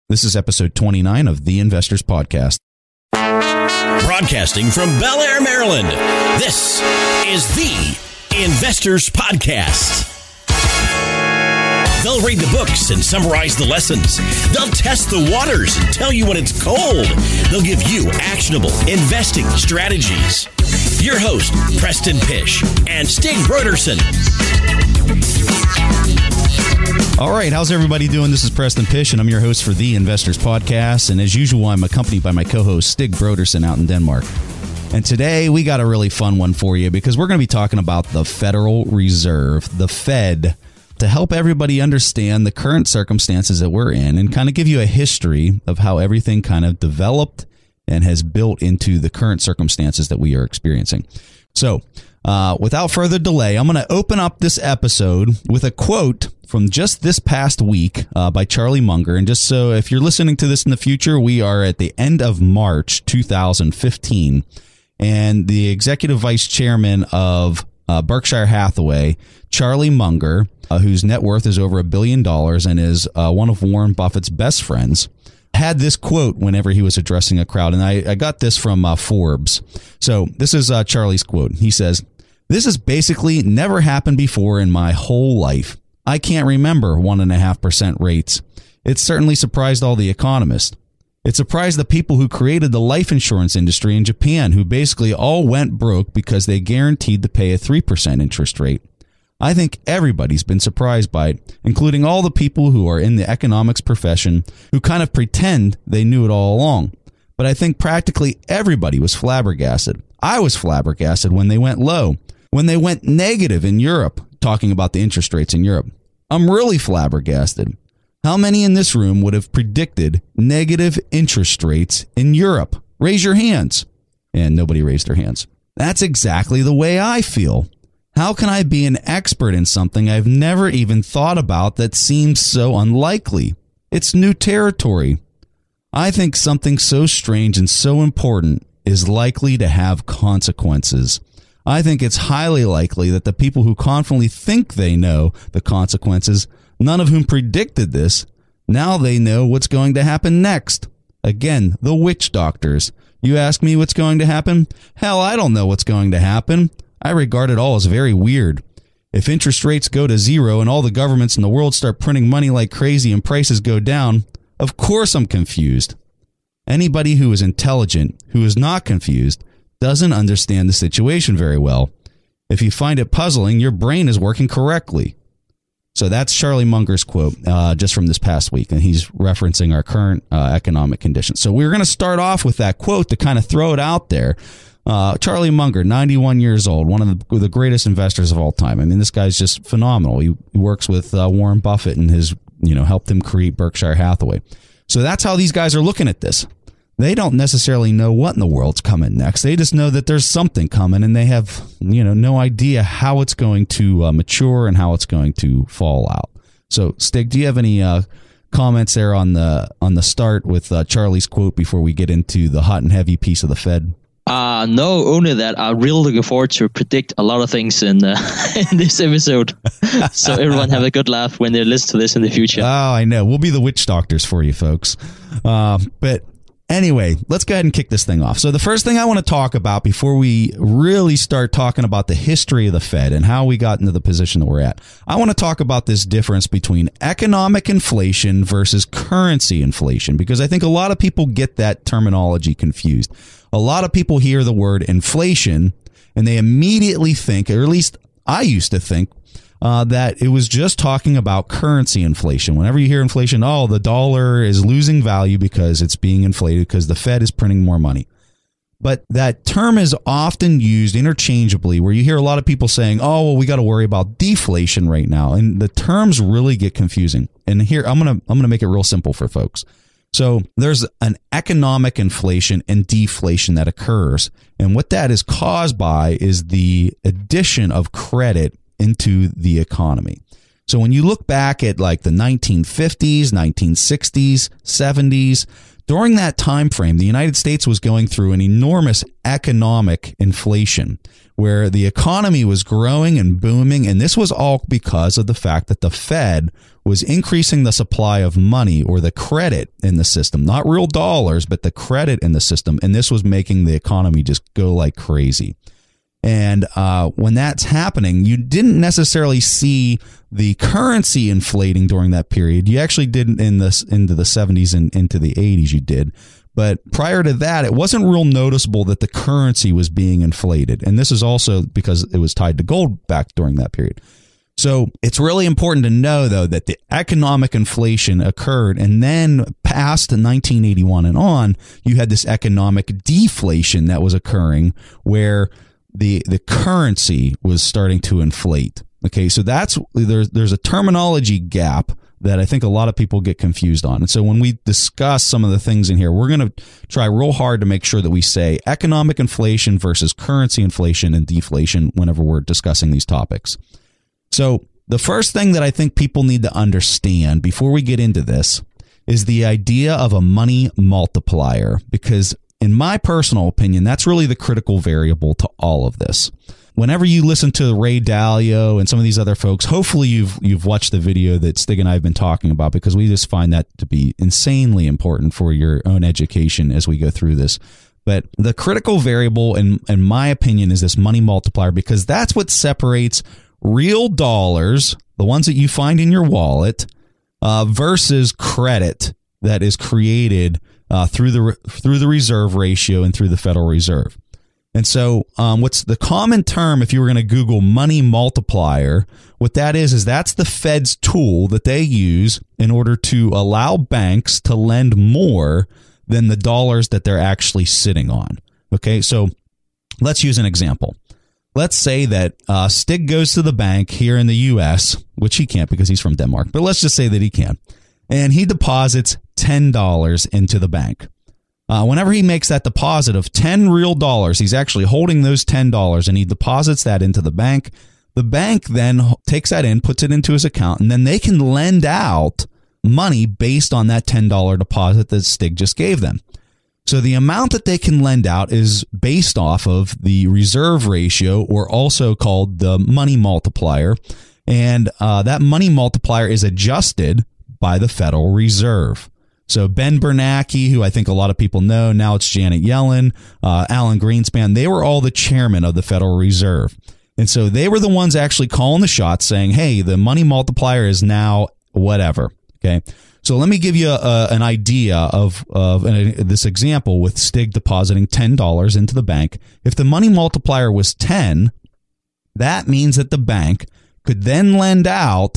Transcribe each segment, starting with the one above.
This is episode 29 of The Investors Podcast. Broadcasting from Bel Air, Maryland, this is The Investors Podcast. They'll read the books and summarize the lessons. They'll test the waters and tell you when it's cold. They'll give you actionable investing strategies. Your host, Preston Pysh and Stig Brodersen. All right, how's everybody doing? This is Preston Pysh, and I'm your host for The Investors Podcast. And as usual, I'm accompanied by my co-host, Stig Brodersen, out in Denmark. And today, we got a really fun one for you because we're going to be talking about the Federal Reserve, the Fed, to help everybody understand the current circumstances that we're in and kind of give you a history of how everything kind of developed and has built into the current circumstances that we are experiencing. So, without further delay, I'm going to open up this episode with a quote from just this past week by Charlie Munger. And just so if you're listening to this in the future, we are at the end of March 2015. And the executive vice chairman of Berkshire Hathaway, Charlie Munger, whose net worth is over $1 billion and is one of Warren Buffett's best friends, had this quote whenever he was addressing a crowd. And I got this from Forbes. So this is Charlie's quote. He says, "This has basically never happened before in my whole life. I can't remember 1.5% rates. It certainly surprised all the economists. It surprised the people who created the life insurance industry in Japan, who basically all went broke because they guaranteed to pay a 3% interest rate. I think everybody's been surprised by it, including all the people who are in the economics profession who kind of pretend they knew it all along. But I think practically everybody was flabbergasted. I was flabbergasted when they went low, when they went negative in Europe, talking about the interest rates in Europe. I'm really flabbergasted. How many in this room would have predicted negative interest rates in Europe? Raise your hands." And nobody raised their hands. That's exactly the way I feel. How can I be an expert in something I've never even thought about that seems so unlikely? It's new territory. I think something so strange and so important is likely to have consequences. I think it's highly likely that the people who confidently think they know the consequences, none of whom predicted this, now they know what's going to happen next. Again, the witch doctors. You ask me what's going to happen? Hell, I don't know what's going to happen. I regard it all as very weird. If interest rates go to zero and all the governments in the world start printing money like crazy and prices go down, of course I'm confused. Anybody who is intelligent, who is not confused, doesn't understand the situation very well. If you find it puzzling, your brain is working correctly." So that's Charlie Munger's quote just from this past week, and he's referencing our current economic conditions. So we're going to start off with that quote to kind of throw it out there. Charlie Munger, 91 years old, one of the greatest investors of all time. I mean, this guy's just phenomenal. He works with Warren Buffett and has, helped him create Berkshire Hathaway. So that's how these guys are looking at this. They don't necessarily know what in the world's coming next. They just know that there's something coming, and they have, no idea how it's going to mature and how it's going to fall out. So, Stig, do you have any comments there on the start with Charlie's quote before we get into the hot and heavy piece of the Fed? No, only that I'm really looking forward to predict a lot of things in this episode. So everyone have a good laugh when they listen to this in the future. Oh, I know. We'll be the witch doctors for you folks. But anyway, let's go ahead and kick this thing off. So the first thing I want to talk about before we really start talking about the history of the Fed and how we got into the position that we're at, I want to talk about this difference between economic inflation versus currency inflation, because I think a lot of people get that terminology confused. A lot of people hear the word inflation and they immediately think, or at least I used to think, that it was just talking about currency inflation. Whenever you hear inflation, the dollar is losing value because it's being inflated because the Fed is printing more money. But that term is often used interchangeably, where you hear a lot of people saying, we got to worry about deflation right now. And the terms really get confusing. And here, I'm going to make it real simple for folks. So there's an economic inflation and deflation that occurs. And what that is caused by is the addition of credit into the economy. So when you look back at like the 1950s, 1960s, 70s, during that time frame, the United States was going through an enormous economic inflation where the economy was growing and booming. And this was all because of the fact that the Fed was increasing the supply of money, or the credit in the system, not real dollars, but the credit in the system. And this was making the economy just go like crazy. And when that's happening, you didn't necessarily see the currency inflating during that period. You actually did into the 70s and into the 80s, you did. But prior to that, it wasn't real noticeable that the currency was being inflated. And this is also because it was tied to gold back during that period. So it's really important to know, though, that the economic inflation occurred, and then past 1981 and on, you had this economic deflation that was occurring where the currency was starting to inflate. Okay, so there's a terminology gap that I think a lot of people get confused on. And so when we discuss some of the things in here, we're going to try real hard to make sure that we say economic inflation versus currency inflation and deflation whenever we're discussing these topics. So the first thing that I think people need to understand before we get into this is the idea of a money multiplier, because in my personal opinion, that's really the critical variable to all of this. Whenever you listen to Ray Dalio and some of these other folks, hopefully you've watched the video that Stig and I have been talking about, because we just find that to be insanely important for your own education as we go through this. But the critical variable, in my opinion, is this money multiplier, because that's what separates real dollars, the ones that you find in your wallet, versus credit that is created through the reserve ratio and through the Federal Reserve. And so what's the common term, if you were going to Google money multiplier, what that is that's the Fed's tool that they use in order to allow banks to lend more than the dollars that they're actually sitting on. Okay, so let's use an example. Let's say that Stig goes to the bank here in the U.S., which he can't because he's from Denmark, but let's just say that he can, and he deposits $10 into the bank. Whenever he makes that deposit of 10 real dollars, he's actually holding those $10 and he deposits that into the bank. The bank then takes that in, puts it into his account, and then they can lend out money based on that $10 deposit that Stig just gave them. So the amount that they can lend out is based off of the reserve ratio, or also called the money multiplier. And that money multiplier is adjusted by the Federal Reserve. So Ben Bernanke, who I think a lot of people know, now it's Janet Yellen, Alan Greenspan, they were all the chairman of the Federal Reserve. And so they were the ones actually calling the shots, saying, hey, the money multiplier is now whatever. Okay. So let me give you an idea of this example with Stig depositing $10 into the bank. If the money multiplier was 10, that means that the bank could then lend out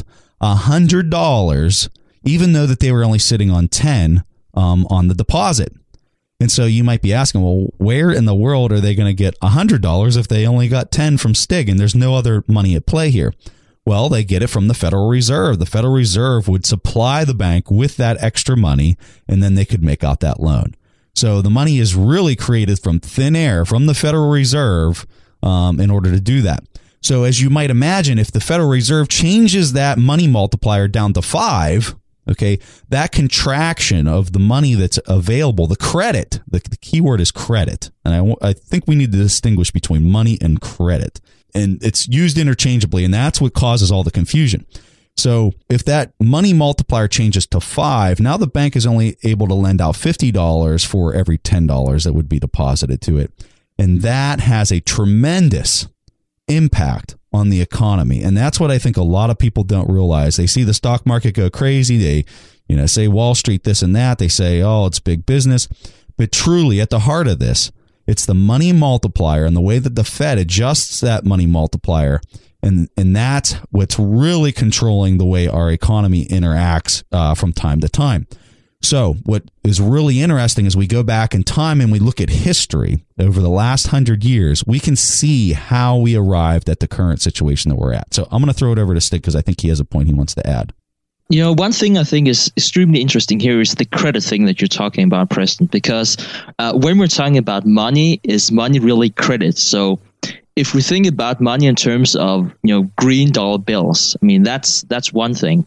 $100, even though that they were only sitting on 10 on the deposit. And so you might be asking, well, where in the world are they going to get $100 if they only got 10 from Stig and there's no other money at play here? Well, they get it from the Federal Reserve. The Federal Reserve would supply the bank with that extra money, and then they could make out that loan. So the money is really created from thin air from the Federal Reserve in order to do that. So as you might imagine, if the Federal Reserve changes that money multiplier down to 5, okay, that contraction of the money that's available, the credit, the key word is credit. And I think we need to distinguish between money and credit. And it's used interchangeably, and that's what causes all the confusion. So if that money multiplier changes to 5, now the bank is only able to lend out $50 for every $10 that would be deposited to it. And that has a tremendous impact on the economy. And that's what I think a lot of people don't realize. They see the stock market go crazy. They, say Wall Street this and that. They say, oh, it's big business. But truly, at the heart of this, it's the money multiplier and the way that the Fed adjusts that money multiplier. And that's what's really controlling the way our economy interacts from time to time. So what is really interesting is we go back in time and we look at history over the last 100 years, we can see how we arrived at the current situation that we're at. So I'm going to throw it over to Stig because I think he has a point he wants to add. One thing I think is extremely interesting here is the credit thing that you're talking about, Preston, because when we're talking about money, is money really credit? So if we think about money in terms of, green dollar bills, I mean, that's one thing.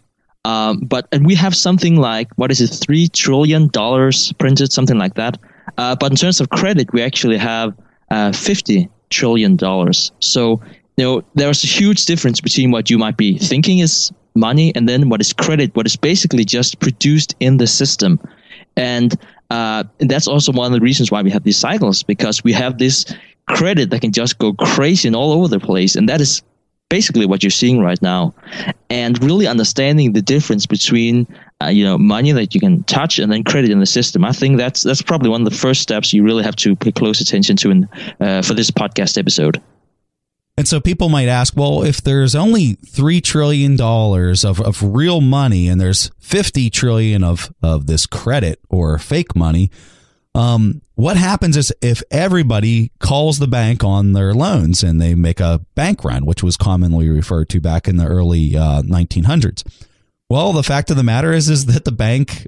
And we have something like, $3 trillion printed, something like that. But in terms of credit, we actually have $50 trillion. So, there's a huge difference between what you might be thinking is money and then what is credit, what is basically just produced in the system. And that's also one of the reasons why we have these cycles, because we have this credit that can just go crazy and all over the place. And that is basically what you're seeing right now. And really understanding the difference between money that you can touch and then credit in the system. I think that's probably one of the first steps you really have to pay close attention to for this podcast episode. And so people might ask, well, if there's only $3 trillion of real money and there's $50 trillion of this credit or fake money, what happens is if everybody calls the bank on their loans and they make a bank run, which was commonly referred to back in the early 1900s. Well, the fact of the matter is that the bank,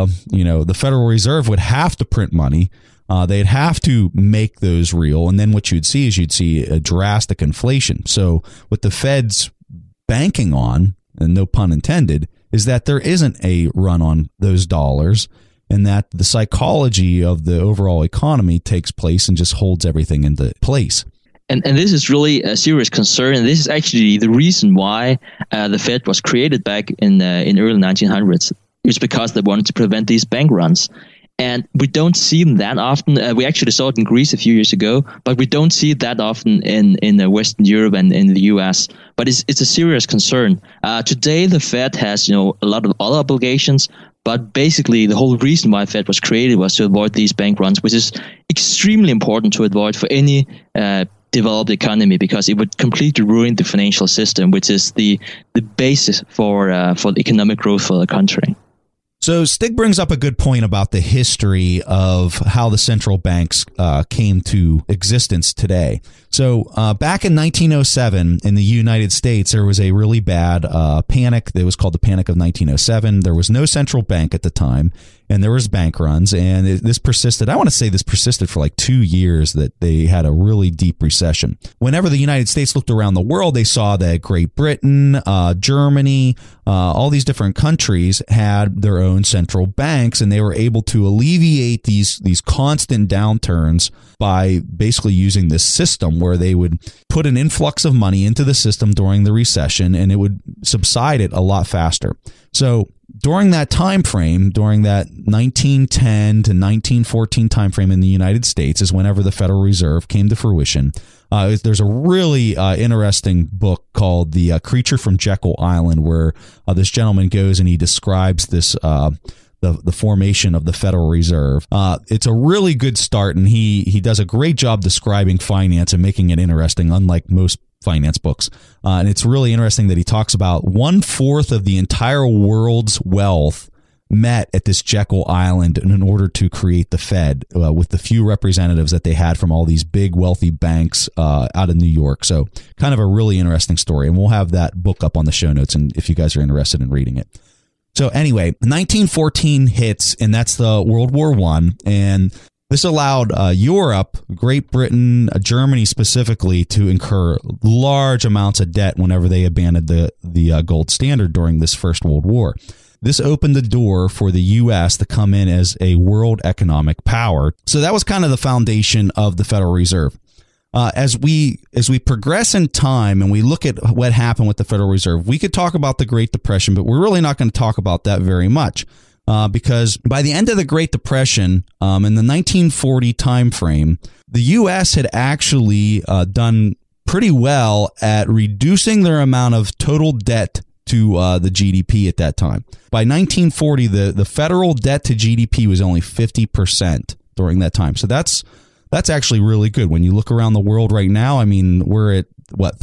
the Federal Reserve would have to print money. They'd have to make those real. And then what you'd see a drastic inflation. So what the Fed's banking on, and no pun intended, is that there isn't a run on those dollars and that the psychology of the overall economy takes place and just holds everything into place. And this is really a serious concern. And this is actually the reason why the Fed was created back in early 1900s. It was because they wanted to prevent these bank runs. And we don't see them that often. We actually saw it in Greece a few years ago, but we don't see it that often in Western Europe and in the U.S. But it's a serious concern. Today, the Fed has a lot of other obligations, but basically the whole reason why Fed was created was to avoid these bank runs, which is extremely important to avoid for any developed economy, because it would completely ruin the financial system, which is the basis for the economic growth for the country. So Stig brings up a good point about the history of how the central banks came to existence today. So back in 1907 in the United States, there was a really bad panic. It was called the Panic of 1907. There was no central bank at the time, and there was bank runs. And this persisted. I want to say this persisted for like 2 years, that they had a really deep recession. Whenever the United States looked around the world, they saw that Great Britain, Germany, all these different countries had their own central banks, and they were able to alleviate these constant downturns by basically using this system where they would put an influx of money into the system during the recession, and it would subside it a lot faster. So during that time frame, during that 1910 to 1914 time frame in the United States, is whenever the Federal Reserve came to fruition. There's a really interesting book called The Creature from Jekyll Island, where this gentleman goes and he describes this the formation of the Federal Reserve. It's a really good start, and he does a great job describing finance and making it interesting, unlike most finance books. And it's really interesting that he talks about 1/4 of the entire world's wealth met at this Jekyll Island in order to create the Fed, with the few representatives that they had from all these big wealthy banks out of New York. So kind of a really interesting story. And we'll have that book up on the show notes, and if you guys are interested in reading it. So anyway, 1914 hits, and that's the World War I. And this allowed Europe, Great Britain, Germany specifically, to incur large amounts of debt whenever they abandoned the gold standard during this First World War. This opened the door for the U.S. to come in as a world economic power. So that was kind of the foundation of the Federal Reserve. As we progress in time and we look at what happened with the Federal Reserve, we could talk about the Great Depression, but we're really not going to talk about that very much. Because by the end of the Great Depression, in the 1940 time frame, the U.S. had actually done pretty well at reducing their amount of total debt to the GDP at that time. By 1940, the federal debt to GDP was only 50% during that time. So that's actually really good. When you look around the world right now, I mean, we're at what,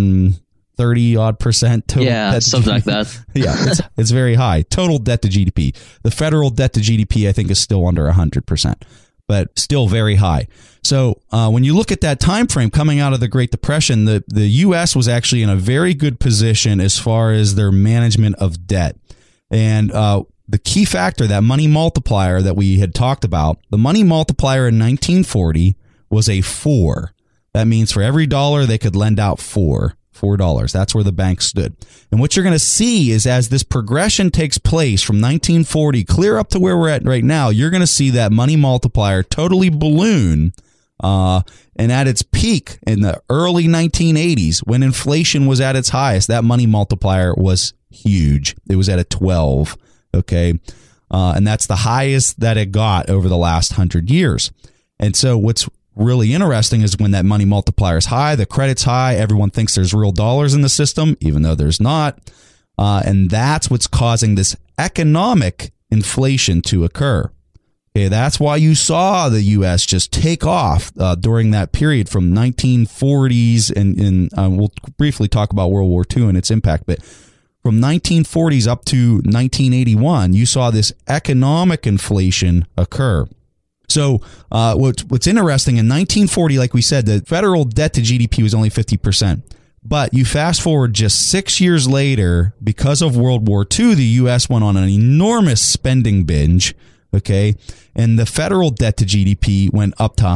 330 odd percent total debt to something GDP. like that. Yeah, it's very high. Total debt to GDP. The federal debt to GDP, I think, is still under 100%, but still very high. So when you look at that time frame coming out of the Great Depression, the U.S. was actually in a very good position as far as their management of debt. And the key factor, that money multiplier that we had talked about, the money multiplier in 1940 was a 4. That means for every dollar they could lend out 4 $4. That's where the bank stood. And what you're going to see is as this progression takes place from 1940 clear up to where we're at right now, you're going to see that money multiplier totally balloon. And at its peak in the early 1980s, when inflation was at its highest, that money multiplier was huge. It was at a 12. Okay. And that's the highest that it got over the last 100 years. And so what's really interesting is when that money multiplier is high, the credit's high, everyone thinks there's real dollars in the system, even though there's not. And that's what's causing this economic inflation to occur. Okay, that's why you saw the U.S. just take off during that period from 1940s, and we'll briefly talk about World War II and its impact, but from 1940s up to 1981, you saw this economic inflation occur. So what's interesting, in 1940, like we said, the federal debt to GDP was only 50%. But you fast forward just 6 years later, because of World War II, the U.S. went on an enormous spending binge, okay? And the federal debt to GDP went up to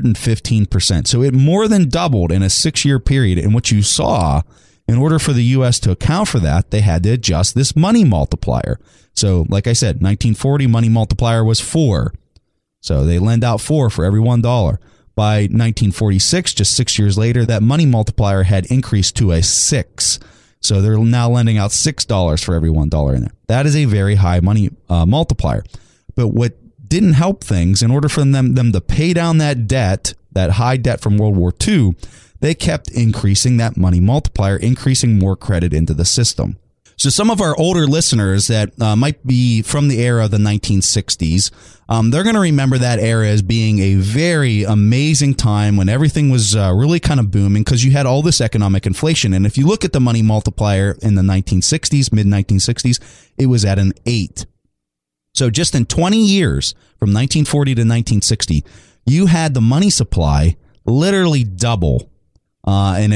115%. So it more than doubled in a 6-year period. And what you saw, in order for the U.S. to account for that, they had to adjust this money multiplier. So like I said, 1940 money multiplier was 4. So they lend out 4 for every $1. By 1946, just 6 years later, that money multiplier had increased to a 6. So they're now lending out $6 for every $1 in there. That is a very high money multiplier. But what didn't help things, in order for them to pay down that debt, that high debt from World War II, they kept increasing that money multiplier, increasing more credit into the system. So some of our older listeners that might be from the era of the 1960s, they're going to remember that era as being a very amazing time when everything was really kind of booming because you had all this economic inflation. And if you look at the money multiplier in the 1960s, mid-1960s, it was at an 8. So just in 20 years, from 1940 to 1960, you had the money supply literally double, and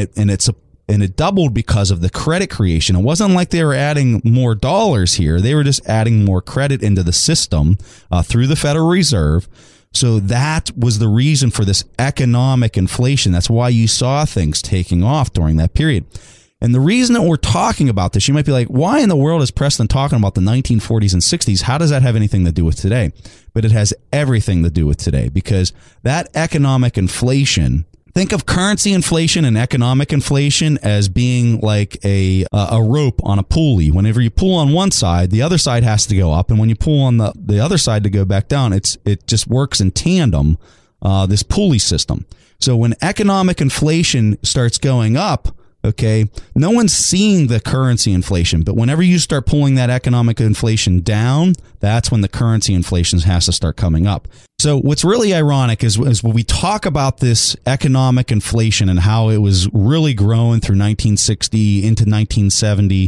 it doubled because of the credit creation. It wasn't like they were adding more dollars here. They were just adding more credit into the system through the Federal Reserve. So that was the reason for this economic inflation. That's why you saw things taking off during that period. And the reason that we're talking about this, you might be like, why in the world is Preston talking about the 1940s and 60s? How does that have anything to do with today? But it has everything to do with today, because that economic inflation, think of currency inflation and economic inflation as being like a rope on a pulley. Whenever you pull on one side, the other side has to go up. And when you pull on the other side to go back down, it just works in tandem, this pulley system. So when economic inflation starts going up, okay, no one's seeing the currency inflation, but whenever you start pulling that economic inflation down, that's when the currency inflation has to start coming up. So what's really ironic is when we talk about this economic inflation and how it was really growing through 1960 into 1970,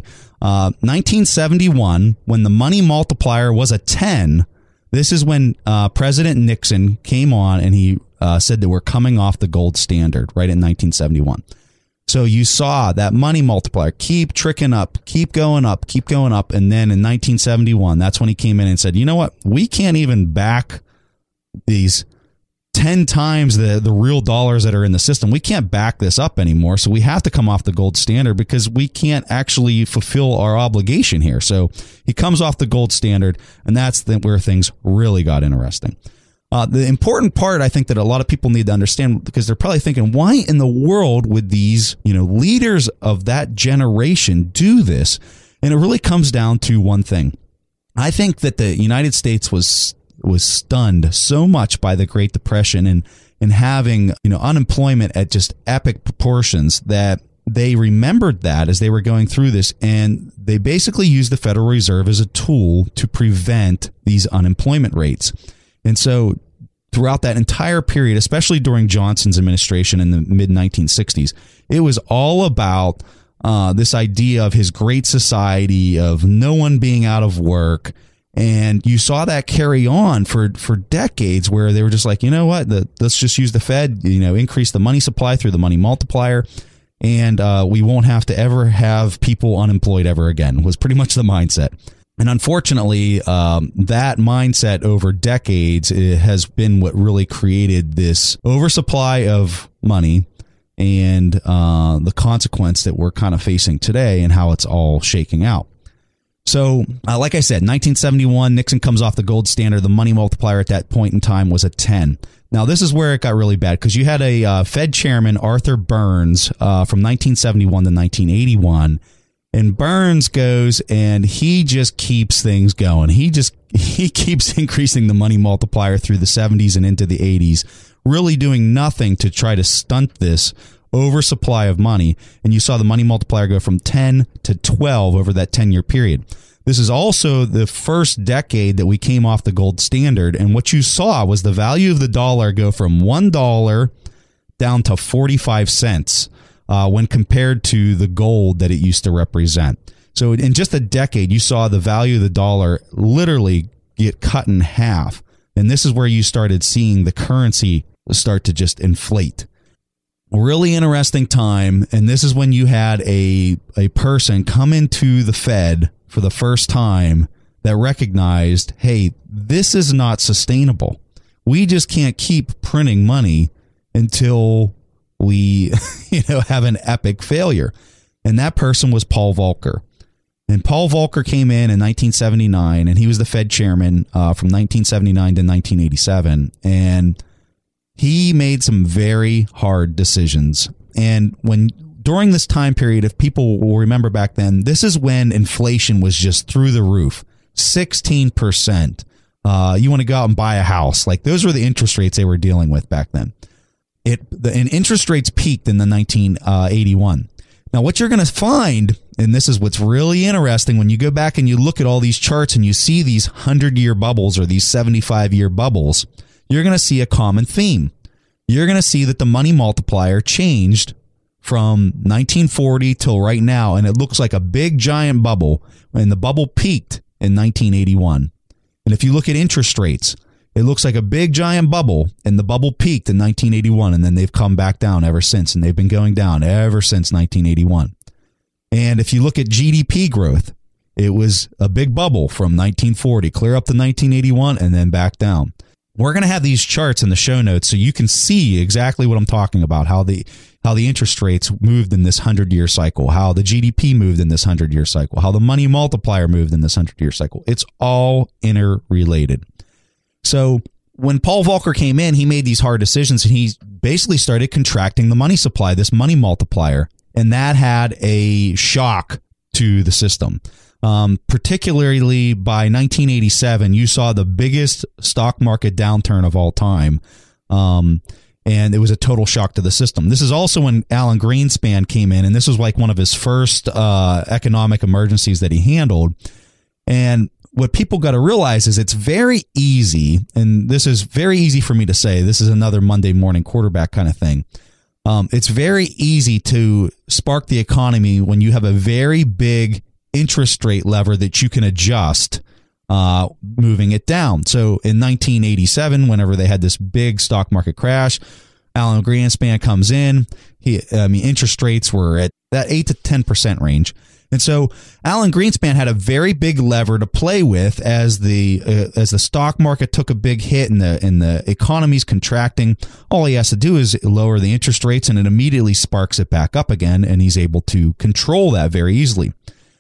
1971, when the money multiplier was a 10, this is when President Nixon came on and he said that we're coming off the gold standard right in 1971. So you saw that money multiplier keep tricking up, keep going up. And then in 1971, that's when he came in and said, you know what? We can't even back these 10 times the real dollars that are in the system. We can't back this up anymore. So we have to come off the gold standard because we can't actually fulfill our obligation here. So he comes off the gold standard, and that's where things really got interesting. The important part, I think, that a lot of people need to understand, because they're probably thinking, why in the world would these, leaders of that generation do this? And it really comes down to one thing. I think that the United States was stunned so much by the Great Depression and having, unemployment at just epic proportions that they remembered that as they were going through this, and they basically used the Federal Reserve as a tool to prevent these unemployment rates. And so throughout that entire period, especially during Johnson's administration in the mid-1960s, it was all about this idea of his great society, of no one being out of work. And you saw that carry on for decades, where they were just like, you know what, let's just use the Fed, increase the money supply through the money multiplier, and we won't have to ever have people unemployed ever again, was pretty much the mindset. And unfortunately, that mindset over decades has been what really created this oversupply of money and the consequence that we're kind of facing today and how it's all shaking out. So, like I said, 1971, Nixon comes off the gold standard. The money multiplier at that point in time was a 10. Now, this is where it got really bad because you had a Fed chairman, Arthur Burns, from 1971 to 1981. And Burns goes and he just keeps things going. He keeps increasing the money multiplier through the 70s and into the 80s, really doing nothing to try to stunt this oversupply of money. And you saw the money multiplier go from 10 to 12 over that 10-year period. This is also the first decade that we came off the gold standard. And what you saw was the value of the dollar go from $1 down to 45 cents when compared to the gold that it used to represent. So in just a decade, you saw the value of the dollar literally get cut in half. And this is where you started seeing the currency start to just inflate. Really interesting time. And this is when you had a person come into the Fed for the first time that recognized, hey, this is not sustainable. We just can't keep printing money until we have an epic failure. And that person was Paul Volcker. And Paul Volcker came in 1979, and he was the Fed chairman from 1979 to 1987. And he made some very hard decisions. And during this time period, if people will remember back then, this is when inflation was just through the roof, 16%. You want to go out and buy a house. Like those were the interest rates they were dealing with back then. And interest rates peaked in the 1981. Now, what you're going to find, and this is what's really interesting, when you go back and you look at all these charts and you see these 100-year bubbles or these 75-year bubbles, you're going to see a common theme. You're going to see that the money multiplier changed from 1940 till right now, and it looks like a big giant bubble, and the bubble peaked in 1981. And if you look at interest rates, it looks like a big giant bubble, and the bubble peaked in 1981, and then they've come back down ever since, and they've been going down ever since 1981. And if you look at GDP growth, it was a big bubble from 1940, clear up to 1981, and then back down. We're going to have these charts in the show notes so you can see exactly what I'm talking about, how the interest rates moved in this 100-year cycle, how the GDP moved in this 100-year cycle, how the money multiplier moved in this 100-year cycle. It's all interrelated. So when Paul Volcker came in, he made these hard decisions, and he basically started contracting the money supply, this money multiplier, and that had a shock to the system. Particularly by 1987, you saw the biggest stock market downturn of all time. And it was a total shock to the system. This is also when Alan Greenspan came in, and this was like one of his first economic emergencies that he handled. And what people got to realize is it's very easy, and this is very easy for me to say. This is another Monday morning quarterback kind of thing. It's very easy to spark the economy when you have a very big interest rate lever that you can adjust, moving it down. So in 1987, whenever they had this big stock market crash, Alan Greenspan comes in. Interest rates were at that 8 to 10% range. And so Alan Greenspan had a very big lever to play with as the stock market took a big hit and the economy's contracting. All he has to do is lower the interest rates, and it immediately sparks it back up again, and he's able to control that very easily.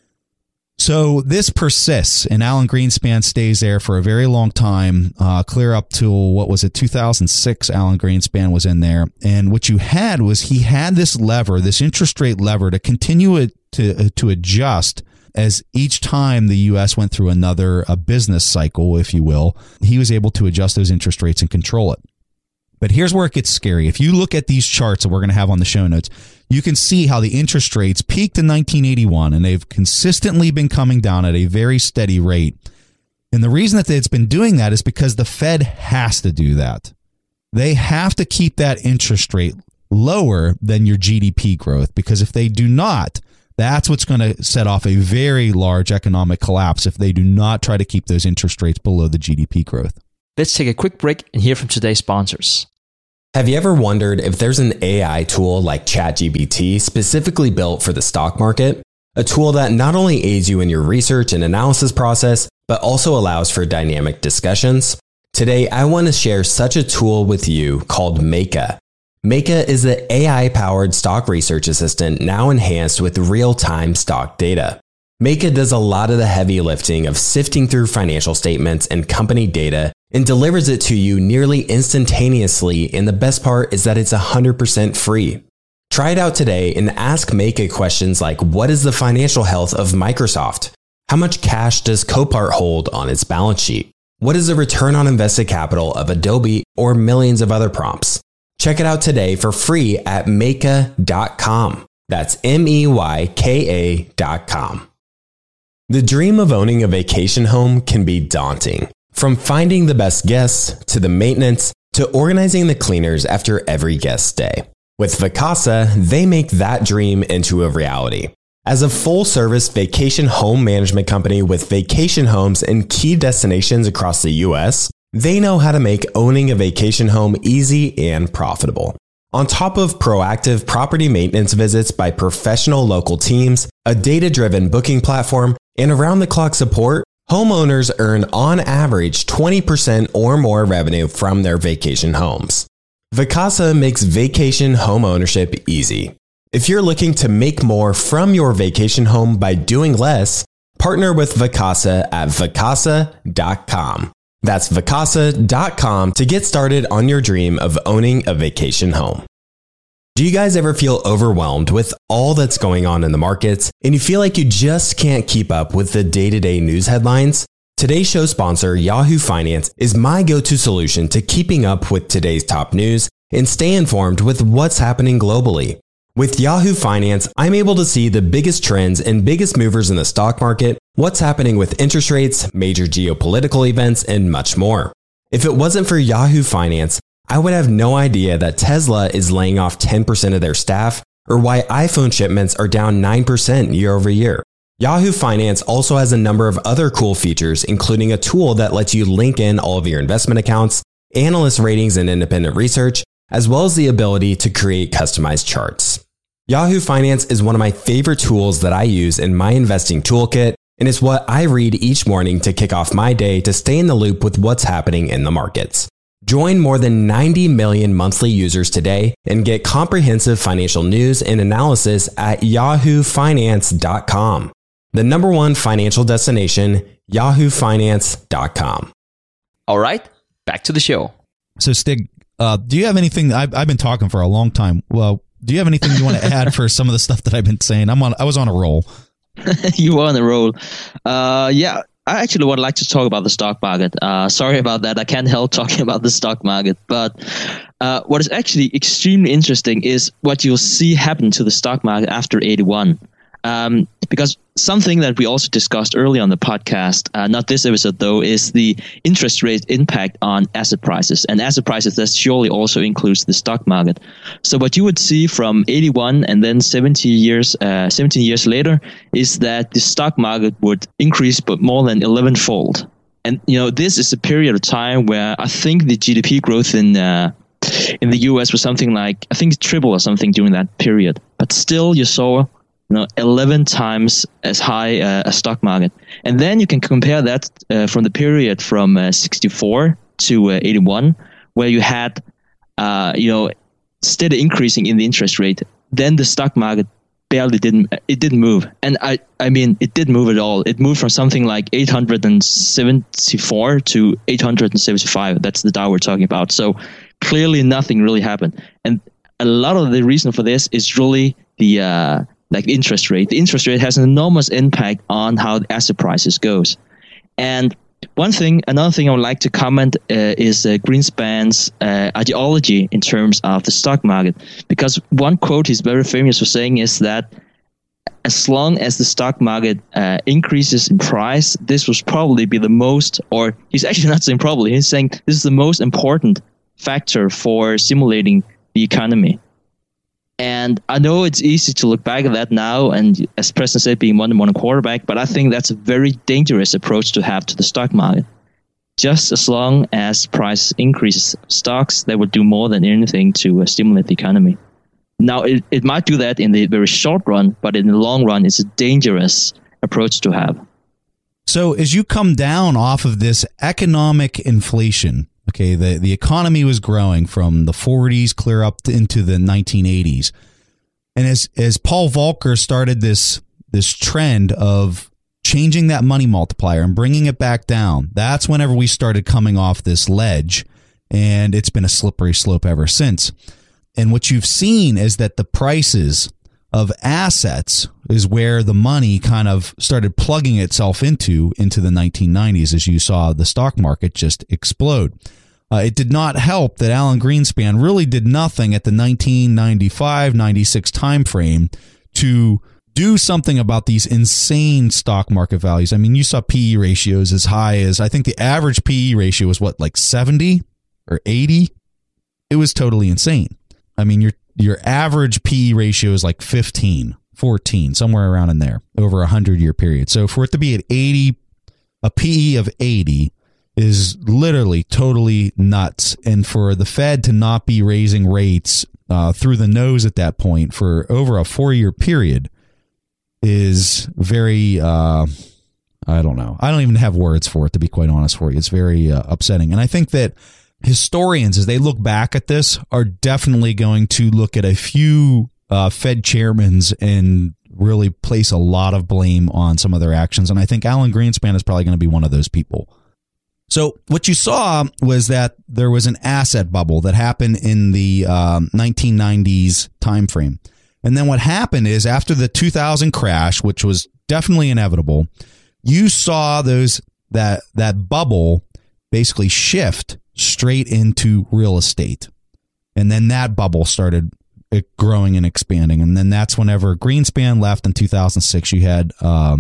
So this persists, and Alan Greenspan stays there for a very long time, clear up till, 2006, Alan Greenspan was in there. And what you had was he had this lever, this interest rate lever, to continue it to adjust as each time the U.S. went through a business cycle, if you will. He was able to adjust those interest rates and control it. But here's where it gets scary. If you look at these charts that we're going to have on the show notes, you can see how the interest rates peaked in 1981, and they've consistently been coming down at a very steady rate. And the reason that it's been doing that is because the Fed has to do that. They have to keep that interest rate lower than your GDP growth, because if they do not, that's what's going to set off a very large economic collapse if they do not try to keep those interest rates below the GDP growth. Let's take a quick break and hear from today's sponsors. Have you ever wondered if there's an AI tool like ChatGPT specifically built for the stock market? A tool that not only aids you in your research and analysis process, but also allows for dynamic discussions? Today, I want to share such a tool with you called Meyka. Meka is the AI-powered stock research assistant now enhanced with real-time stock data. Meka does a lot of the heavy lifting of sifting through financial statements and company data and delivers it to you nearly instantaneously, and the best part is that it's 100% free. Try it out today and ask Meka questions like, what is the financial health of Microsoft? How much cash does Copart hold on its balance sheet? What is the return on invested capital of Adobe, or millions of other prompts? Check it out today for free at Meka.com. That's MEYKA.com. The dream of owning a vacation home can be daunting. From finding the best guests, to the maintenance, to organizing the cleaners after every guest stay. With Vacasa, they make that dream into a reality. As a full-service vacation home management company with vacation homes in key destinations across the US, they know how to make owning a vacation home easy and profitable. On top of proactive property maintenance visits by professional local teams, a data-driven booking platform, and around-the-clock support, homeowners earn on average 20% or more revenue from their vacation homes. Vacasa makes vacation home ownership easy. If you're looking to make more from your vacation home by doing less, partner with Vacasa at Vacasa.com. That's Vacasa.com to get started on your dream of owning a vacation home. Do you guys ever feel overwhelmed with all that's going on in the markets and you feel like you just can't keep up with the day-to-day news headlines? Today's show sponsor, Yahoo Finance, is my go-to solution to keeping up with today's top news and stay informed with what's happening globally. With Yahoo Finance, I'm able to see the biggest trends and biggest movers in the stock market, what's happening with interest rates, major geopolitical events, and much more. If it wasn't for Yahoo Finance, I would have no idea that Tesla is laying off 10% of their staff, or why iPhone shipments are down 9% year over year. Yahoo Finance also has a number of other cool features, including a tool that lets you link in all of your investment accounts, analyst ratings and independent research, as well as the ability to create customized charts. Yahoo Finance is one of my favorite tools that I use in my investing toolkit, and it's what I read each morning to kick off my day to stay in the loop with what's happening in the markets. Join more than 90 million monthly users today and get comprehensive financial news and analysis at yahoofinance.com. The number one financial destination, yahoofinance.com. All right, back to the show. So Stig, do you have anything? I've been talking for a long time. Well, do you have anything you want to add for some of the stuff that I've been saying? I was on a roll. You were on a roll. Yeah, I actually would like to talk about the stock market. Sorry about that. I can't help talking about the stock market. But what is actually extremely interesting is what you'll see happen to the stock market after 81. Because something that we also discussed earlier on the podcast, not this episode though, is the interest rate impact on asset prices. And asset prices, that surely also includes the stock market. So what you would see from 81 and then 17 years later is that the stock market would increase but more than 11-fold. And this is a period of time where I think the GDP growth in the US was something like, I think triple or something during that period. But still you saw 11 times as high a stock market. And then you can compare that from the period from 64 to 81, where you had, steady increasing in the interest rate. Then the stock market didn't move. And I mean, it didn't move at all. It moved from something like 874 to 875. That's the Dow we're talking about. So clearly nothing really happened. And a lot of the reason for this is really the interest rate. The interest rate has an enormous impact on how the asset prices goes. And another thing I would like to comment is Greenspan's ideology in terms of the stock market. Because one quote he's very famous for saying is that as long as the stock market increases in price, this will probably be the most, or he's actually not saying probably, he's saying this is the most important factor for stimulating the economy. And I know it's easy to look back at that now, and as Preston said, being one quarterback, but I think that's a very dangerous approach to have to the stock market. Just as long as price increases stocks, they will do more than anything to stimulate the economy. Now, it might do that in the very short run, but in the long run, it's a dangerous approach to have. So as you come down off of this economic inflation, okay, the economy was growing from the 40s clear up into the 1980s. And as Paul Volcker started this trend of changing that money multiplier and bringing it back down, that's whenever we started coming off this ledge, and it's been a slippery slope ever since. And what you've seen is that the prices of assets is where the money kind of started plugging itself into the 1990s, as you saw the stock market just explode. It did not help that Alan Greenspan really did nothing at the 1995-96 timeframe to do something about these insane stock market values. I mean, you saw PE ratios as high as, I think the average PE ratio was what, like 70 or 80? It was totally insane. I mean, your average PE ratio is like 15, 14, somewhere around in there over a 100-year period. So for it to be at 80, a PE of 80 is literally totally nuts. And for the Fed to not be raising rates through the nose at that point for over a 4-year period is very, I don't know. I don't even have words for it, to be quite honest for you. It's very upsetting. And I think that historians, as they look back at this, are definitely going to look at a few Fed chairmen and really place a lot of blame on some of their actions. And I think Alan Greenspan is probably going to be one of those people. So what you saw was that there was an asset bubble that happened in the 1990s timeframe. And then what happened is after the 2000 crash, which was definitely inevitable, you saw that bubble basically shift straight into real estate. And then that bubble started growing and expanding. And then that's whenever Greenspan left in 2006, you had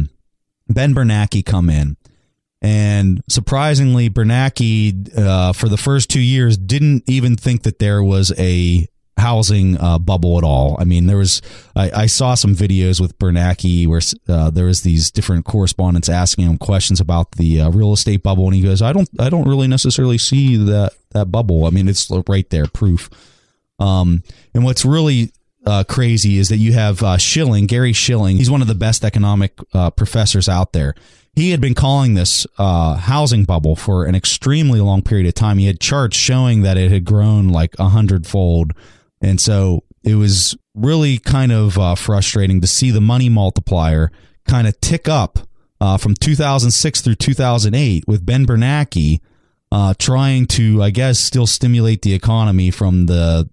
Ben Bernanke come in. And surprisingly, Bernanke, for the first 2 years, didn't even think that there was a housing bubble at all. I mean, I saw some videos with Bernanke where there was these different correspondents asking him questions about the real estate bubble, and he goes, "I don't really necessarily see that bubble. I mean, it's right there, proof." And what's really crazy is that you have Gary Shilling. He's one of the best economic professors out there. He had been calling this housing bubble for an extremely long period of time. He had charts showing that it had grown like 100-fold. And so it was really kind of frustrating to see the money multiplier kind of tick up from 2006 through 2008 with Ben Bernanke trying to, I guess, still stimulate the economy from the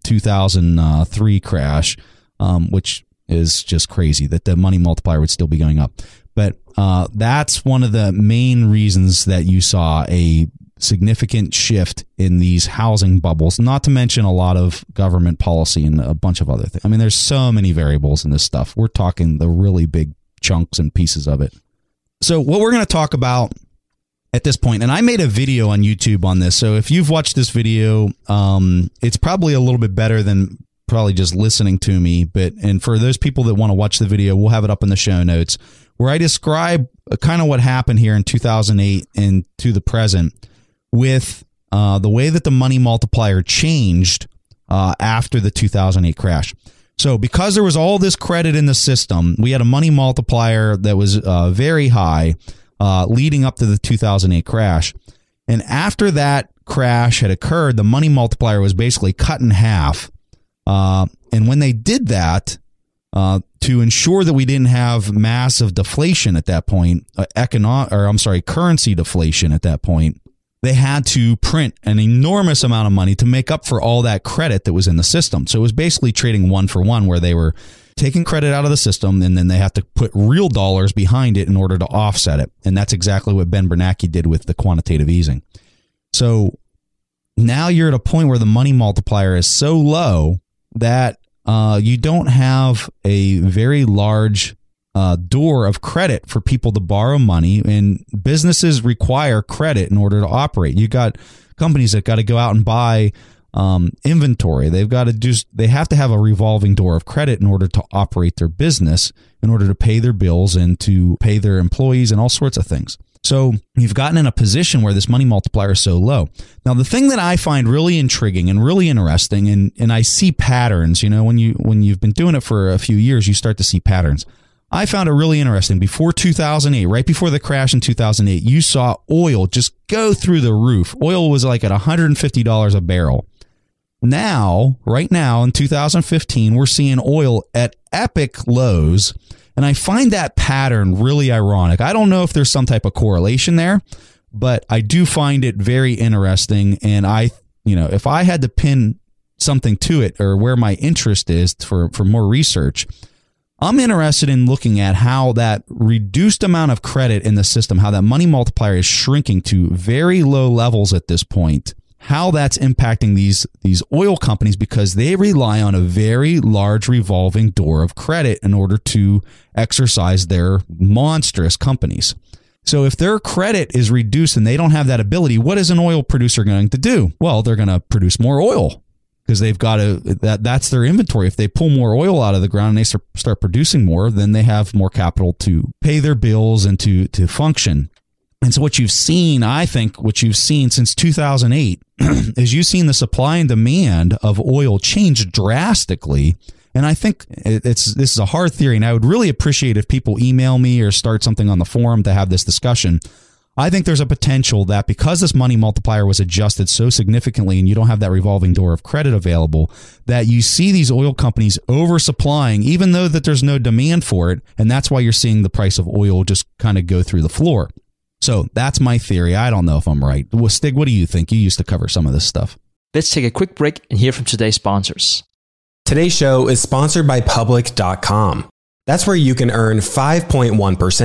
2003 crash, which is just crazy that the money multiplier would still be going up. But that's one of the main reasons that you saw a significant shift in these housing bubbles, not to mention a lot of government policy and a bunch of other things. I mean, there's so many variables in this stuff. We're talking the really big chunks and pieces of it. So what we're going to talk about at this point, and I made a video on YouTube on this, so if you've watched this video, it's probably a little bit better than probably just listening to me. And for those people that want to watch the video, we'll have it up in the show notes, where I describe kind of what happened here in 2008 and to the present with the way that the money multiplier changed after the 2008 crash. So because there was all this credit in the system, we had a money multiplier that was very high leading up to the 2008 crash. And after that crash had occurred, the money multiplier was basically cut in half. And when they did that, to ensure that we didn't have massive deflation at that point, currency deflation at that point, they had to print an enormous amount of money to make up for all that credit that was in the system. So it was basically trading one for one, where they were taking credit out of the system and then they have to put real dollars behind it in order to offset it. And that's exactly what Ben Bernanke did with the quantitative easing. So now you're at a point where the money multiplier is so low that you don't have a very large door of credit for people to borrow money, and businesses require credit in order to operate. You got companies that got to go out and buy inventory. They have to have a revolving door of credit in order to operate their business, in order to pay their bills and to pay their employees and all sorts of things. So you've gotten in a position where this money multiplier is so low. Now, the thing that I find really intriguing and really interesting, and I see patterns, when you've been doing it for a few years, you start to see patterns. I found it really interesting. Before 2008, right before the crash in 2008, you saw oil just go through the roof. Oil was like at $150 a barrel. Now, right now in 2015, we're seeing oil at epic lows. And I find that pattern really ironic. I don't know if there's some type of correlation there, but I do find it very interesting. And if I had to pin something to it or where my interest is for more research, I'm interested in looking at how that reduced amount of credit in the system, how that money multiplier is shrinking to very low levels at this point, how that's impacting these oil companies because they rely on a very large revolving door of credit in order to exercise their monstrous companies. So if their credit is reduced and they don't have that ability, what is an oil producer going to do? Well, they're going to produce more oil because they've got that's their inventory. If they pull more oil out of the ground and they start producing more, then they have more capital to pay their bills and to function. And so what you've seen since 2008 is you've seen the supply and demand of oil change drastically. And I think this is a hard theory, and I would really appreciate if people email me or start something on the forum to have this discussion. I think there's a potential that because this money multiplier was adjusted so significantly and you don't have that revolving door of credit available, that you see these oil companies oversupplying, even though that there's no demand for it. And that's why you're seeing the price of oil just kind of go through the floor. So that's my theory. I don't know if I'm right. Well, Stig, what do you think? You used to cover some of this stuff. Let's take a quick break and hear from today's sponsors. Today's show is sponsored by Public.com. That's where you can earn 5.1%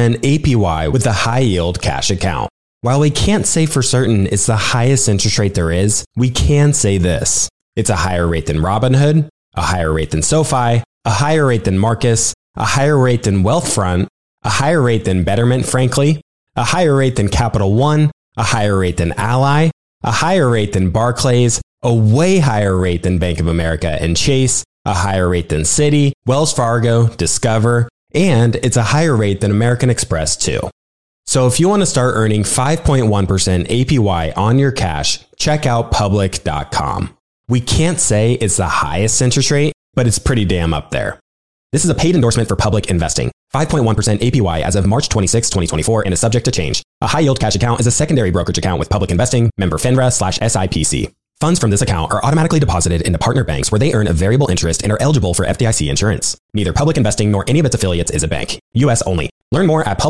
APY with a high-yield cash account. While we can't say for certain it's the highest interest rate there is, we can say this. It's a higher rate than Robinhood, a higher rate than SoFi, a higher rate than Marcus, a higher rate than Wealthfront, a higher rate than Betterment, frankly, a higher rate than Capital One, a higher rate than Ally, a higher rate than Barclays, a way higher rate than Bank of America and Chase, a higher rate than Citi, Wells Fargo, Discover, and it's a higher rate than American Express too. So if you want to start earning 5.1% APY on your cash, check out Public.com. We can't say it's the highest interest rate, but it's pretty damn up there. This is a paid endorsement for Public Investing. 5.1% APY as of March 26, 2024 and is subject to change. A high-yield cash account is a secondary brokerage account with Public Investing, member FINRA/SIPC. Funds from this account are automatically deposited into partner banks where they earn a variable interest and are eligible for FDIC insurance. Neither Public Investing nor any of its affiliates is a bank. U.S. only. Learn more at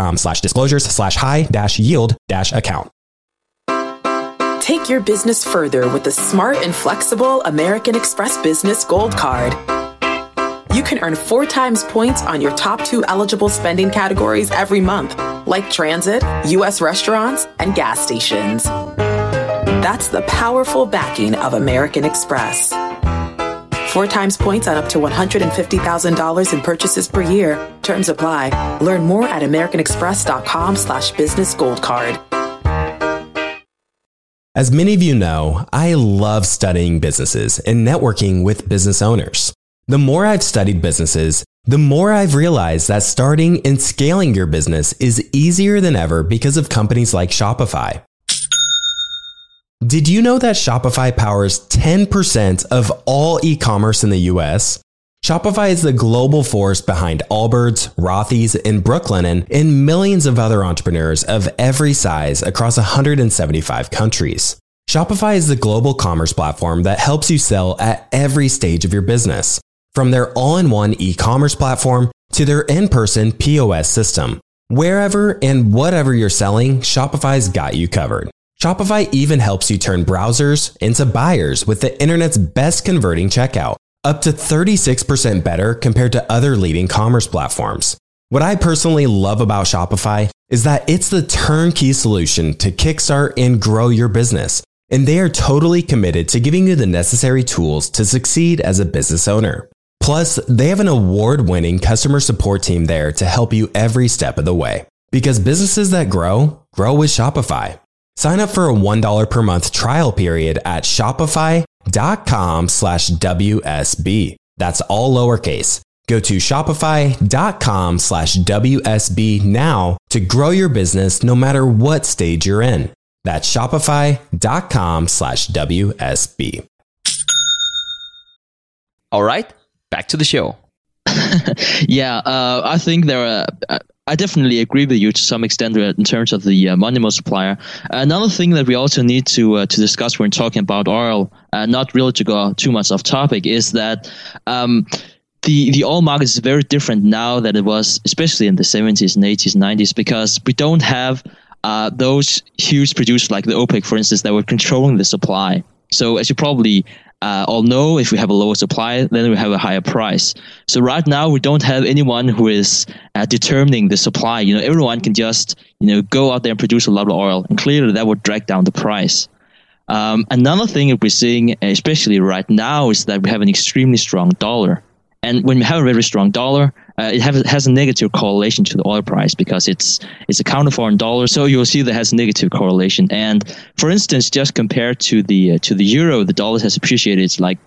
public.com/disclosures/high-yield-account. Take your business further with the smart and flexible American Express Business Gold Card. You can earn 4 times points on your top 2 eligible spending categories every month, like transit, U.S. restaurants, and gas stations. That's the powerful backing of American Express. 4 times points on up to $150,000 in purchases per year. Terms apply. Learn more at americanexpress.com/businessgoldcard. As many of you know, I love studying businesses and networking with business owners. The more I've studied businesses, the more I've realized that starting and scaling your business is easier than ever because of companies like Shopify. Did you know that Shopify powers 10% of all e-commerce in the US? Shopify is the global force behind Allbirds, Rothy's, and Brooklinen, and millions of other entrepreneurs of every size across 175 countries. Shopify is the global commerce platform that helps you sell at every stage of your business, from their all-in-one e-commerce platform to their in-person POS system. Wherever and whatever you're selling, Shopify's got you covered. Shopify even helps you turn browsers into buyers with the internet's best converting checkout, up to 36% better compared to other leading commerce platforms. What I personally love about Shopify is that it's the turnkey solution to kickstart and grow your business, and they are totally committed to giving you the necessary tools to succeed as a business owner. Plus, they have an award-winning customer support team there to help you every step of the way. Because businesses that grow with Shopify. Sign up for a $1 per month trial period at shopify.com/WSB. That's all lowercase. Go to shopify.com/WSB now to grow your business no matter what stage you're in. That's shopify.com/WSB. All right, back to the show. Yeah, I think there are. I definitely agree with you to some extent in terms of the money multiplier. Another thing that we also need to discuss when talking about oil, not really to go too much off topic, is that the oil market is very different now than it was, especially in the 70s and 80s and 90s, because we don't have those huge producers like the OPEC, for instance, that were controlling the supply. So as you probably all know, if we have a lower supply, then we have a higher price. So right now, we don't have anyone who is determining the supply. Everyone can just, go out there and produce a lot of oil, and clearly that would drag down the price. Another thing that we're seeing, especially right now, is that we have an extremely strong dollar. And when we have a very strong dollar, it has a negative correlation to the oil price because it's accounted for in dollars. So you'll see that has a negative correlation. And for instance, just compared to the euro, the dollar has appreciated. It's like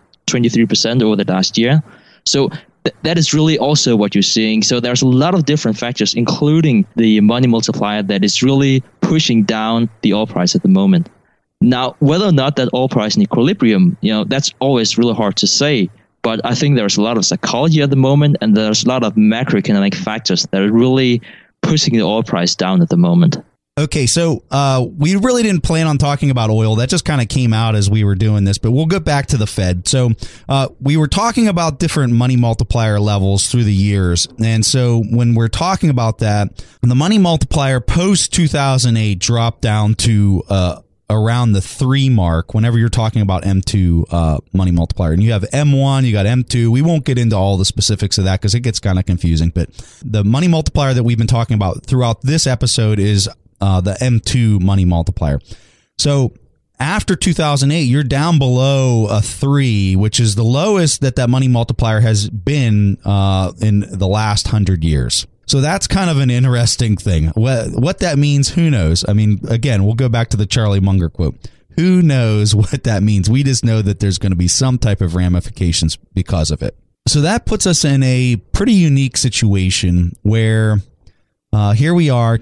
23% over the last year. So that is really also what you're seeing. So there's a lot of different factors, including the money multiplier, that is really pushing down the oil price at the moment. Now, whether or not that oil price in equilibrium, that's always really hard to say. But I think there's a lot of psychology at the moment, and there's a lot of macroeconomic factors that are really pushing the oil price down at the moment. Okay, so we really didn't plan on talking about oil. That just kind of came out as we were doing this, but we'll get back to the Fed. So we were talking about different money multiplier levels through the years. And so when we're talking about that, the money multiplier post-2008 dropped down to around the 3 mark whenever you're talking about M2 money multiplier. And you have M1, you got M2. We won't get into all the specifics of that because it gets kind of confusing. But the money multiplier that we've been talking about throughout this episode is the M2 money multiplier. So after 2008, you're down below a 3, which is the lowest that money multiplier has been in the last 100 years. So that's kind of an interesting thing. What that means, who knows? I mean, again, we'll go back to the Charlie Munger quote. Who knows what that means? We just know that there's going to be some type of ramifications because of it. So that puts us in a pretty unique situation where here we are,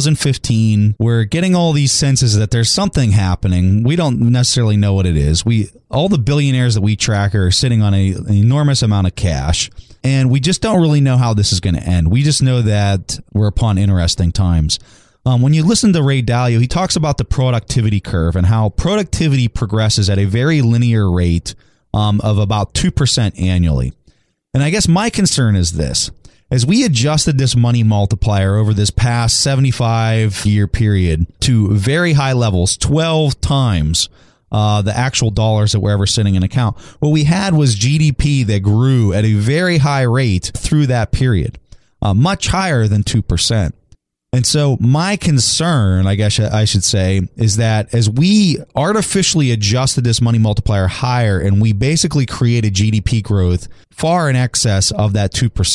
2015. We're getting all these senses that there's something happening. We don't necessarily know what it is. All the billionaires that we track are sitting on an enormous amount of cash, and we just don't really know how this is going to end. We just know that we're upon interesting times. When you listen to Ray Dalio, he talks about the productivity curve and how productivity progresses at a very linear rate of about 2% annually. And I guess my concern is this. As we adjusted this money multiplier over this past 75-year period to very high levels, 12 times the actual dollars that were ever sitting in account, what we had was GDP that grew at a very high rate through that period, much higher than 2%. And so my concern, I guess I should say, is that as we artificially adjusted this money multiplier higher and we basically created GDP growth far in excess of that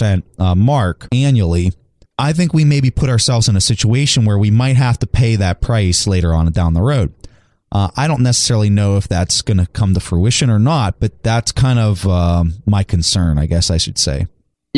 2% mark annually, I think we maybe put ourselves in a situation where we might have to pay that price later on down the road. I don't necessarily know if that's going to come to fruition or not, but that's kind of my concern, I guess I should say.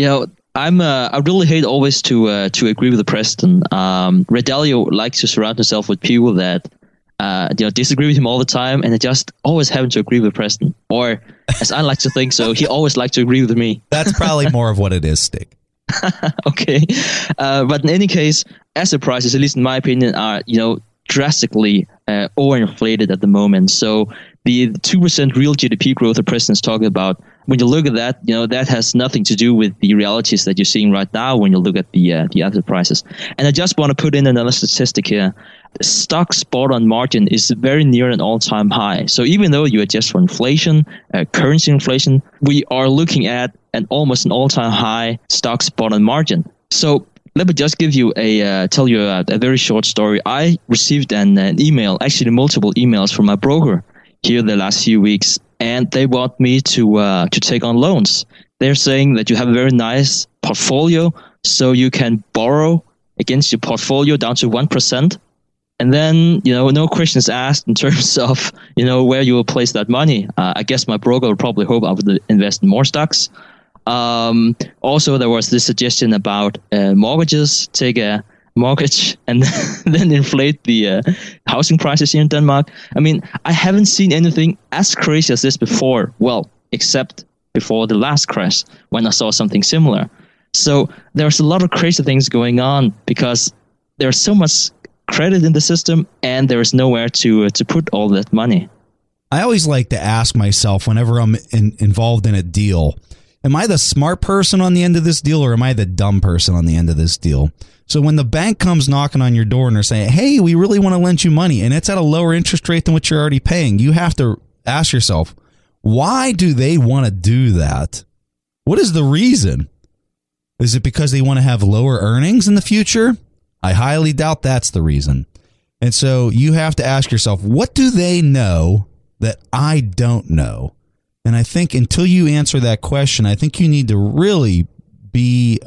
I really hate always to agree with the Preston. Ray Dalio likes to surround himself with people that disagree with him all the time, and they just always happen to agree with Preston. Or, as I like to think so, he always likes to agree with me. That's probably more of what it is, Stig. Okay, but in any case, asset prices, at least in my opinion, are drastically overinflated at the moment. So the 2% real GDP growth the President's talking about, when you look at that, that has nothing to do with the realities that you're seeing right now when you look at the asset prices. And I just want to put in another statistic here. The stock spot on margin is very near an all-time high. So even though you adjust for inflation, currency inflation, we are looking at almost an all-time high stock spot on margin. So let me just give you tell you a very short story. I received an email, actually multiple emails from my broker here the last few weeks, and they want me to take on loans. They're saying that you have a very nice portfolio, so you can borrow against your portfolio down to 1%. And then, no questions asked in terms of, where you will place that money. I guess my broker would probably hope I would invest in more stocks. Also, there was this suggestion about mortgages, take a mortgage and then inflate the housing prices here in Denmark. I mean, I haven't seen anything as crazy as this before. Well, except before the last crash when I saw something similar. So there's a lot of crazy things going on because there's so much credit in the system and there is nowhere to put all that money. I always like to ask myself whenever I'm involved in a deal, am I the smart person on the end of this deal or am I the dumb person on the end of this deal? So when the bank comes knocking on your door and they're saying, hey, we really want to lend you money and it's at a lower interest rate than what you're already paying, you have to ask yourself, why do they want to do that? What is the reason? Is it because they want to have lower earnings in the future? I highly doubt that's the reason. And so you have to ask yourself, what do they know that I don't know? And I think until you answer that question, I think you need to really be,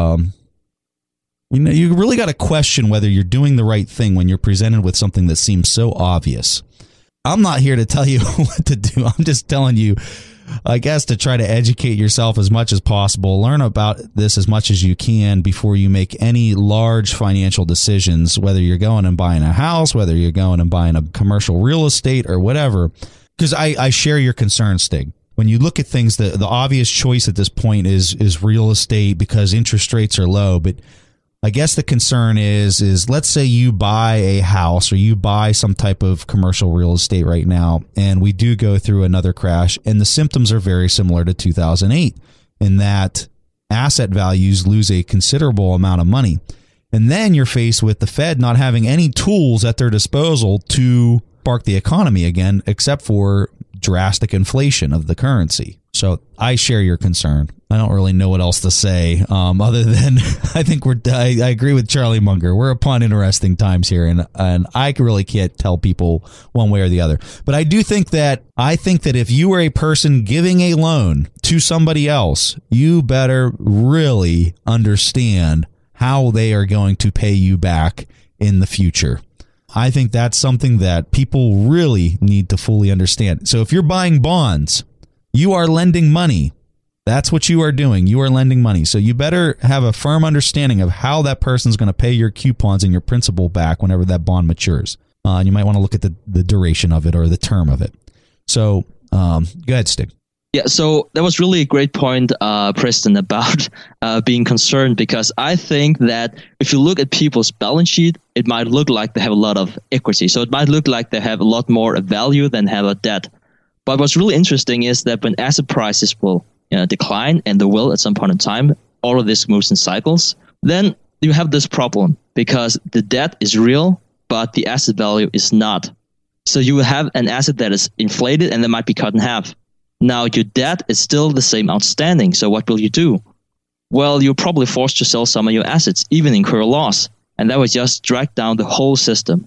you really got to question whether you're doing the right thing when you're presented with something that seems so obvious. I'm not here to tell you what to do. I'm just telling you, I guess, to try to educate yourself as much as possible. Learn about this as much as you can before you make any large financial decisions, whether you're going and buying a house, whether you're going and buying a commercial real estate or whatever. Because I share your concern, Stig. When you look at things, the obvious choice at this point is real estate because interest rates are low. But I guess the concern is let's say you buy a house or you buy some type of commercial real estate right now, and we do go through another crash, and the symptoms are very similar to 2008 in that asset values lose a considerable amount of money. And then you're faced with the Fed not having any tools at their disposal to spark the economy again, except for drastic inflation of the currency. So I share your concern. I don't really know what else to say other than I think I agree with Charlie Munger. We're upon interesting times here, and I really can't tell people one way or the other. But I think that if you are a person giving a loan to somebody else, you better really understand how they are going to pay you back in the future. I think that's something that people really need to fully understand. So if you're buying bonds, you are lending money. That's what you are doing. You are lending money. So you better have a firm understanding of how that person's going to pay your coupons and your principal back whenever that bond matures. And you might want to look at the duration of it or the term of it. So go ahead, Stig. Yeah, so that was really a great point, Preston, about being concerned, because I think that if you look at people's balance sheet, it might look like they have a lot of equity. So it might look like they have a lot more value than have a debt. But what's really interesting is that when asset prices will decline, and they will at some point in time, all of this moves in cycles, then you have this problem because the debt is real, but the asset value is not. So you will have an asset that is inflated and that might be cut in half. Now your debt is still the same outstanding. So what will you do? Well, you're probably forced to sell some of your assets, even incur a loss. And that would just drag down the whole system.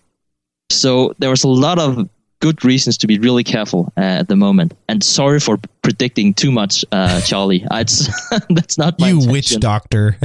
So there was a lot of good reasons to be really careful at the moment. And sorry for predicting too much, Charlie. That's not my intention. Witch doctor.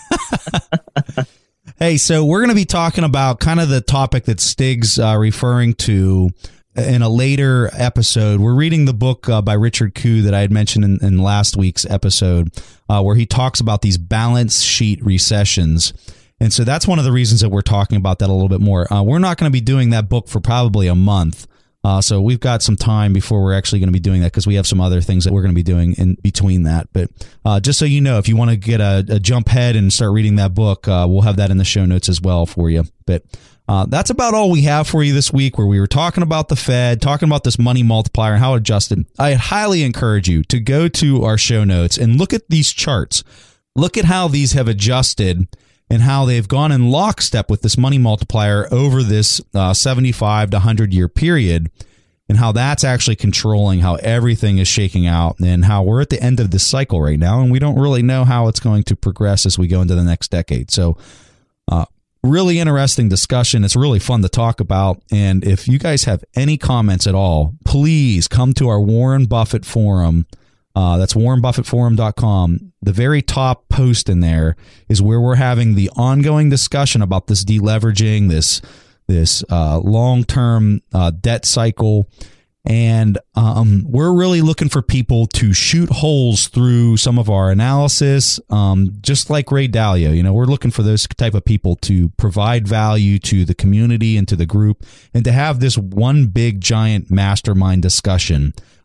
Hey, so we're going to be talking about kind of the topic that Stig's referring to in a later episode. We're reading the book by Richard Koo that I had mentioned in last week's episode, where he talks about these balance sheet recessions. And so that's one of the reasons that we're talking about that a little bit more. We're not going to be doing that book for probably a month. So we've got some time before we're actually going to be doing that because we have some other things that we're going to be doing in between that. But just so you know, if you want to get a jump head and start reading that book, we'll have that in the show notes as well for you. But that's about all we have for you this week, where we were talking about the Fed, talking about this money multiplier and how it adjusted. I highly encourage you to go to our show notes and look at these charts. Look at how these have adjusted and how they've gone in lockstep with this money multiplier over this 75 to 100-year period, and how that's actually controlling how everything is shaking out, and how we're at the end of this cycle right now, and we don't really know how it's going to progress as we go into the next decade. So really interesting discussion. It's really fun to talk about. And if you guys have any comments at all, please come to our Warren Buffett forum. That's warrenbuffettforum.com. The very top post in there is where we're having the ongoing discussion about this deleveraging, this long-term debt cycle. And we're really looking for people to shoot holes through some of our analysis, just like Ray Dalio. We're looking for those type of people to provide value to the community and to the group, and to have this one big giant mastermind discussion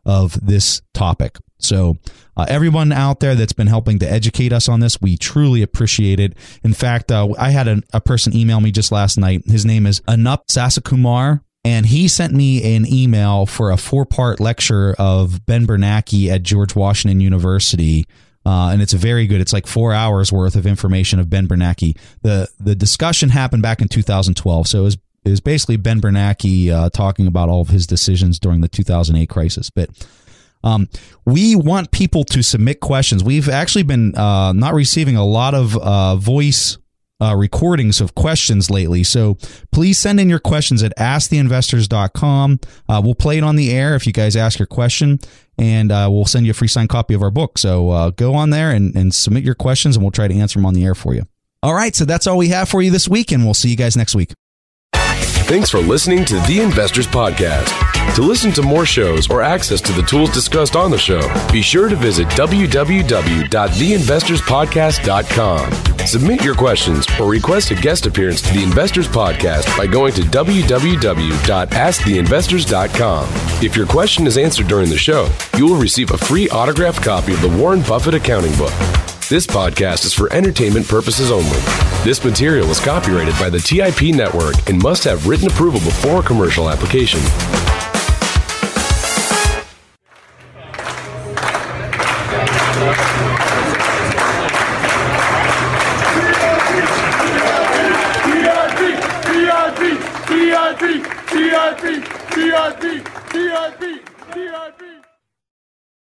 of this topic. So everyone out there that's been helping to educate us on this, we truly appreciate it. In fact, I had a person email me just last night. His name is Anup Sasakumar, and he sent me an email for a 4-part lecture of Ben Bernanke at George Washington University. And it's very good. It's like 4 hours worth of information of Ben Bernanke. The discussion happened back in 2012. So it was basically Ben Bernanke talking about all of his decisions during the 2008 crisis. But we want people to submit questions. We've actually been not receiving a lot of voice recordings of questions lately. So please send in your questions at asktheinvestors.com. We'll play it on the air if you guys ask your question, and we'll send you a free signed copy of our book. So go on there and submit your questions, and we'll try to answer them on the air for you. All right, so that's all we have for you this week, and we'll see you guys next week. Thanks for listening to The Investors Podcast. To listen to more shows or access to the tools discussed on the show, be sure to visit www.theinvestorspodcast.com. Submit your questions or request a guest appearance to The Investors Podcast by going to www.asktheinvestors.com. If your question is answered during the show, you will receive a free autographed copy of the Warren Buffett Accounting Book. This podcast is for entertainment purposes only. This material is copyrighted by the TIP Network and must have written approval before commercial application. TIP.